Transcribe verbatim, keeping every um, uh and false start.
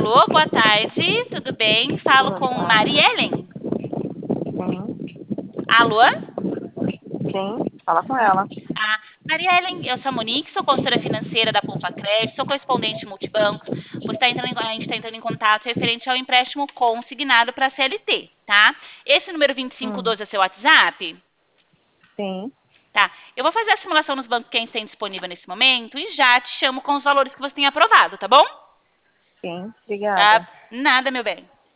Alô, boa tarde, tudo bem? Falo Boa com tarde. Mariellen. Sim, Alô? sim, fala com ela. Ah, Mariellen, eu sou a Monique, sou consultora financeira da Poupa Crédito, sou correspondente multibancos. Você tá entrando em- a gente está entrando em contato referente ao empréstimo consignado para a C L T, tá? Esse número vinte e cinco Hum, doze é seu WhatsApp? sim, Tá. Eu vou fazer a simulação nos bancos que a gente tem disponível nesse momento e já te chamo com os valores que você tem aprovado, tá bom? sim, Tá? obrigada. Nada, meu bem.